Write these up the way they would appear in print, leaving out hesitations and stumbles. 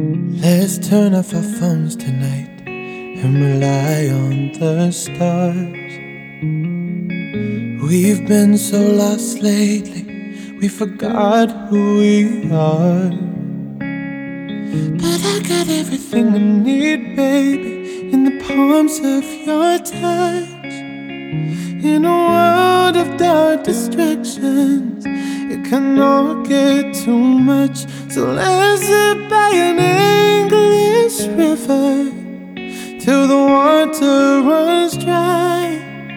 Let's turn off our phones tonight and rely on the stars. We've been so lost lately, we forgot who we are. But I got everything I need, baby, in the palms of your touch. In a world of dark distractions, it can all get too much. So let's sit by an English river till the water runs dry.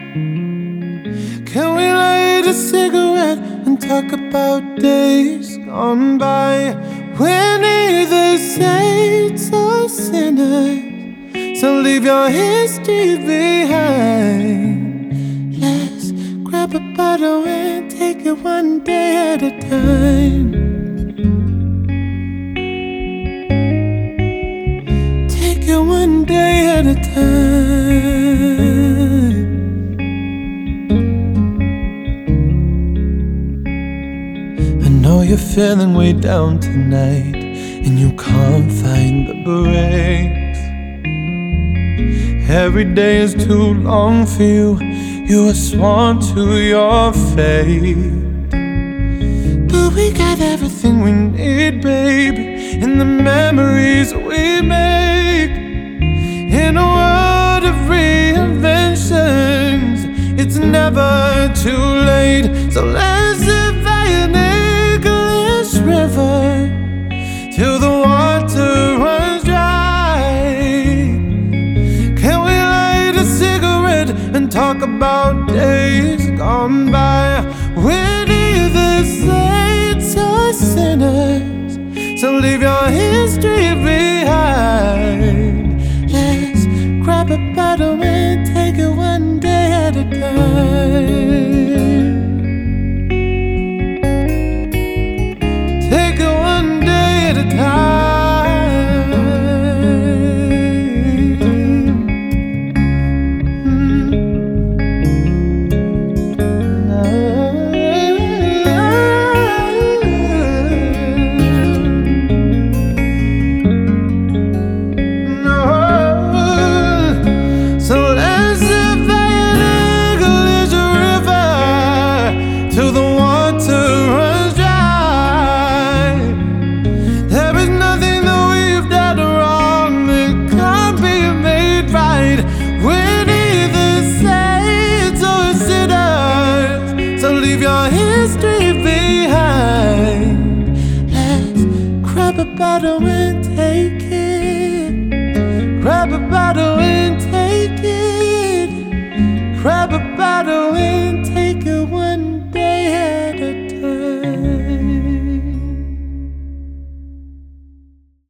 Can we light a cigarette and talk about days gone by? We're neither saints or sinners, so leave your history behind. Let's grab a bottle and take it one day at a time. Take it one day at a time. I know you're feeling way down tonight and you can't find the brakes. Every day is too long for you, you are sworn to your fate. But we got everything we need, baby, in the memories we make. In a world of reinventions, it's never too late. So let's sit by an English river till the water runs dry. Can we light a cigarette and talk about days gone by? We're neither saints or sinners, so leave your history behind. Let's grab a bottle and take it one day at a time. Take it one day at a time. Grab a bottle and take it. Grab a bottle and take it. Grab a bottle and